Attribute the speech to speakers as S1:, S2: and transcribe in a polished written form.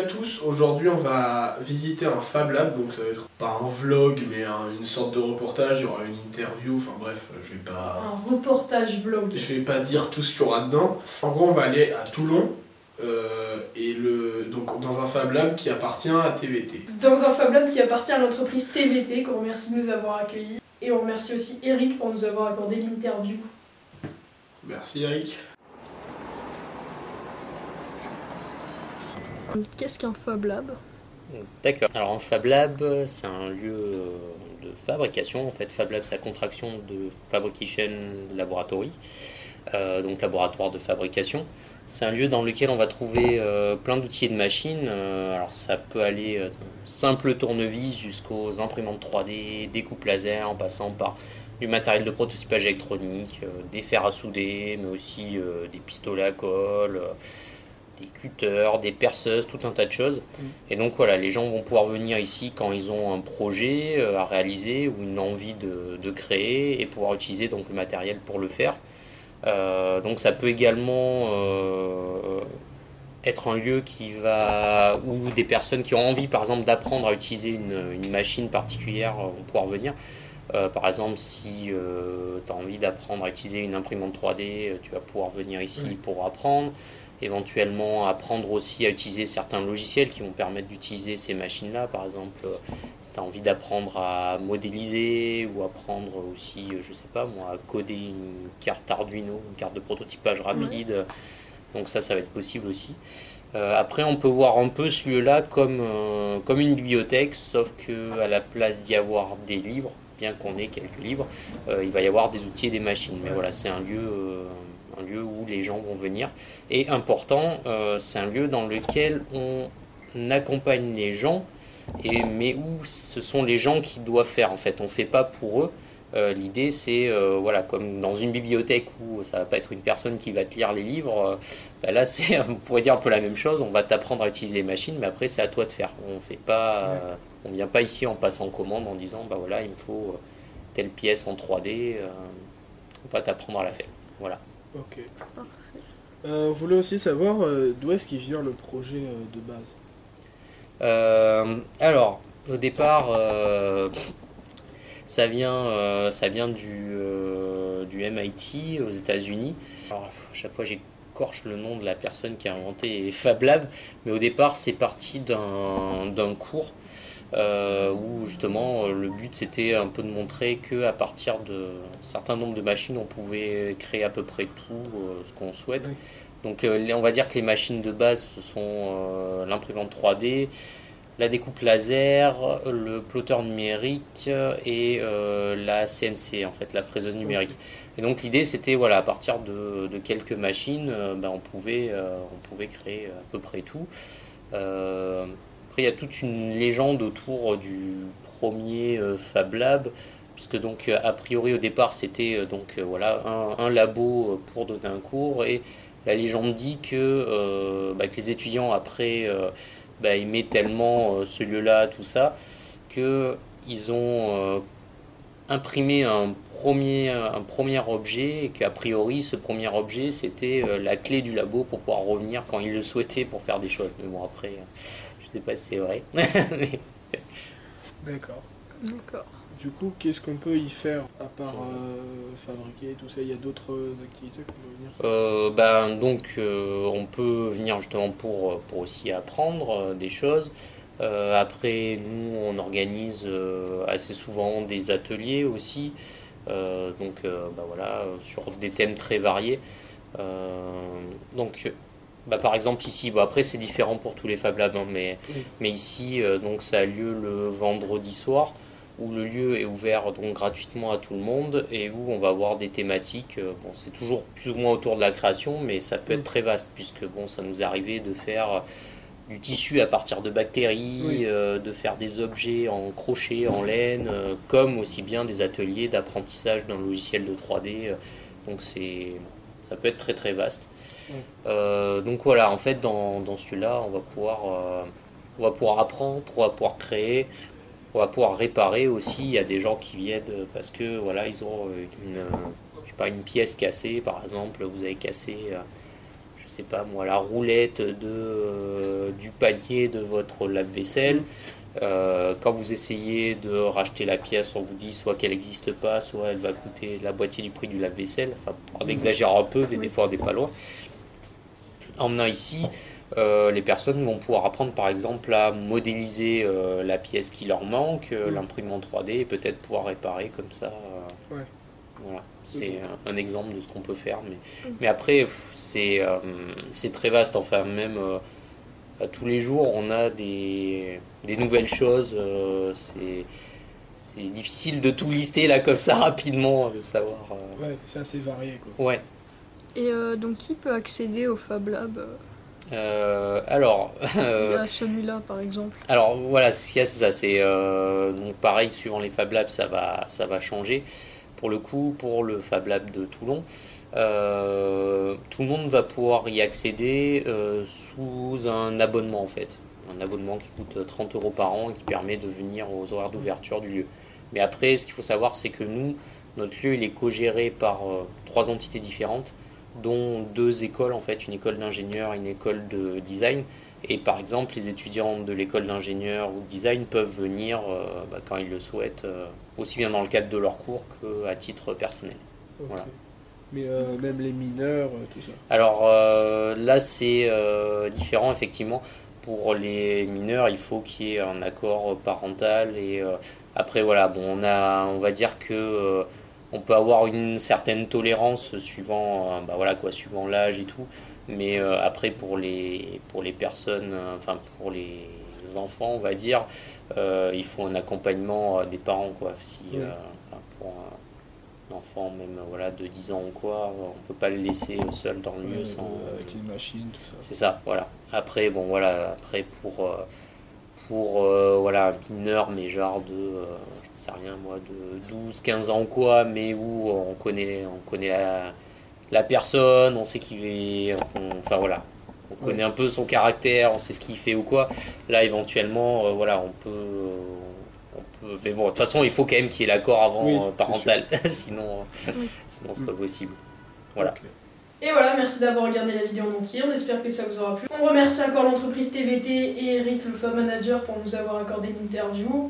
S1: tous, aujourd'hui on va visiter un Fab Lab, donc ça va être pas un vlog mais une sorte de reportage, il y aura une interview, enfin bref, je vais pas...
S2: Un reportage vlog.
S1: Je vais pas dire tout ce qu'il y aura dedans. En gros on va aller à Toulon, donc dans un Fab Lab qui appartient à TVT.
S2: Dans un Fab Lab qui appartient à l'entreprise TVT, qu'on remercie de nous avoir accueillis. Et on remercie aussi Eric pour nous avoir accordé l'interview.
S1: Merci Eric.
S2: Qu'est-ce qu'un Fab Lab?
S3: D'accord. Alors un Fab Lab, c'est un lieu de fabrication. En fait, Fab Lab, c'est la contraction de Fabrication Laboratory, donc laboratoire de fabrication. C'est un lieu dans lequel on va trouver plein d'outils et de machines. Alors ça peut aller d'un simple tournevis jusqu'aux imprimantes 3D, découpe laser, en passant par du matériel de prototypage électronique, des fers à souder, mais aussi des pistolets à colle, des cutters, des perceuses, tout un tas de choses. Et donc voilà, les gens vont pouvoir venir ici quand ils ont un projet à réaliser ou une envie de créer et pouvoir utiliser donc le matériel pour le faire. Donc ça peut également être un lieu où des personnes qui ont envie par exemple d'apprendre à utiliser une machine particulière vont pouvoir venir. Par exemple, si tu as envie d'apprendre à utiliser une imprimante 3D, tu vas pouvoir venir ici pour apprendre. Éventuellement apprendre aussi à utiliser certains logiciels qui vont permettre d'utiliser ces machines-là. Par exemple, si tu as envie d'apprendre à modéliser ou apprendre aussi, je sais pas moi, à coder une carte Arduino, une carte de prototypage rapide. Donc ça va être possible aussi. Après, on peut voir un peu ce lieu-là comme une bibliothèque, sauf qu'à la place d'y avoir des livres, bien qu'on ait quelques livres, il va y avoir des outils et des machines. Mais voilà, c'est un lieu où les gens vont venir. Et important, c'est un lieu dans lequel on accompagne les gens, mais où ce sont les gens qui doivent faire. En fait, on ne fait pas pour eux. L'idée, c'est, voilà, comme dans une bibliothèque où ça va pas être une personne qui va te lire les livres, là, on pourrait dire un peu la même chose. On va t'apprendre à utiliser les machines, mais après, c'est à toi de faire. On vient pas ici en passant commande en disant, bah voilà, il me faut telle pièce en 3D. On va t'apprendre à la faire. Voilà.
S1: Ok. On voulait aussi savoir d'où est-ce qu'il vient le projet de base.
S3: Alors, au départ, ça vient du MIT aux États-Unis. Alors, à chaque fois, j'écorche le nom de la personne qui a inventé Fab Lab, mais au départ, c'est parti d'un cours où justement le but c'était un peu de montrer qu'à partir de un certain nombre de machines, on pouvait créer à peu près tout ce qu'on souhaite. Donc on va dire que les machines de base, ce sont l'imprimante 3D, la découpe laser, le plotter numérique et la CNC, en fait, la fraiseuse numérique. Et donc l'idée c'était, voilà, à partir de quelques machines, on pouvait créer à peu près tout. Après, il y a toute une légende autour du premier Fab Lab, puisque donc a priori au départ c'était voilà, un labo pour donner un cours, et la légende dit que les étudiants après aimaient tellement ce lieu-là, tout ça, qu'ils ont imprimé un premier objet, et qu'a priori ce premier objet c'était la clé du labo pour pouvoir revenir quand ils le souhaitaient pour faire des choses. Mais bon, après, je sais pas si c'est vrai.
S1: D'accord.
S2: D'accord.
S1: Du coup, qu'est-ce qu'on peut y faire à part fabriquer tout ça? Il y a d'autres activités qu'on peut venir faire?
S3: On peut venir justement pour aussi apprendre des choses. Après, nous, on organise assez souvent des ateliers aussi, voilà, sur des thèmes très variés. Par exemple ici, après c'est différent pour tous les Fab Labs, hein, mais ici, donc ça a lieu le vendredi soir, où le lieu est ouvert donc gratuitement à tout le monde, et où on va avoir des thématiques. C'est toujours plus ou moins autour de la création, mais ça peut être très vaste, puisque ça nous est arrivé de faire du tissu à partir de bactéries, de faire des objets en crochet, en laine, comme aussi bien des ateliers d'apprentissage d'un logiciel de 3D. Donc ça peut être très très vaste. Donc voilà, en fait dans ce lieu-là, on va pouvoir apprendre, on va pouvoir créer, on va pouvoir réparer aussi. Il y a des gens qui viennent parce que voilà, ils ont je sais pas, une pièce cassée par exemple. Vous avez cassé je sais pas moi, la roulette du panier de votre lave-vaisselle. Quand vous essayez de racheter la pièce, on vous dit soit qu'elle n'existe pas, soit elle va coûter la moitié du prix du lave-vaisselle. Enfin, on exagère un peu, mais des fois on n'est pas loin. En venant ici, les personnes vont pouvoir apprendre par exemple à modéliser la pièce qui leur manque, l'imprimer en 3D et peut-être pouvoir réparer comme ça.
S4: Ouais.
S3: Voilà, c'est un exemple de ce qu'on peut faire. Mais après, c'est très vaste. Enfin, même tous les jours, on a des nouvelles choses. C'est difficile de tout lister là comme ça rapidement, de savoir.
S4: Ouais, c'est assez varié quoi.
S3: Ouais.
S2: Et donc, qui peut accéder au Fab Lab
S3: Alors,
S2: Il y a celui-là, par exemple.
S3: alors voilà, ce qu'il y a, c'est ça. C'est donc pareil, suivant les Fab Labs, ça va changer. Pour le coup, pour le Fab Lab de Toulon, tout le monde va pouvoir y accéder sous un abonnement en fait. Un abonnement qui coûte 30 euros par an et qui permet de venir aux horaires d'ouverture du lieu. Mais après, ce qu'il faut savoir, c'est que nous, notre lieu, il est co-géré par trois entités différentes, dont deux écoles en fait, une école d'ingénieur et une école de design. Et par exemple, les étudiants de l'école d'ingénieur ou de design peuvent venir quand ils le souhaitent, aussi bien dans le cadre de leurs cours qu'à titre personnel.
S4: Ok.
S3: Voilà.
S4: Mais même les mineurs, tout ça.
S3: Alors là, c'est différent effectivement. Pour les mineurs, il faut qu'il y ait un accord parental et après voilà, bon, on va dire que on peut avoir une certaine tolérance suivant, voilà quoi, suivant l'âge et tout. Mais après pour les personnes, enfin pour les enfants, on va dire, il faut un accompagnement des parents quoi. Si,
S4: Oui.
S3: enfin, pour un enfant même voilà de 10 ans ou quoi, on peut pas le laisser seul dans le lieu
S4: Ouais,
S3: sans.
S4: avec les machines, tout ça.
S3: C'est ça, voilà. Après, bon, voilà, après pour voilà, un mineur, mais genre de, j'en sais rien, moi, de 12 15 ans ou quoi, mais où on connaît la personne, on sait qu'il est, enfin voilà, on connaît
S4: Ouais.
S3: un peu son caractère, on sait ce qu'il fait ou quoi. Là, éventuellement, voilà, mais bon, de toute façon, il faut quand même qu'il y ait l'accord avant
S4: Oui, c'est
S3: parental, sinon, sinon c'est pas
S4: Mm.
S3: possible. Voilà.
S4: Ok.
S2: Et voilà, merci d'avoir regardé la vidéo en entier, on espère que ça vous aura plu. On remercie encore l'entreprise TVT et Eric, le Fab Manager, pour nous avoir accordé l'interview.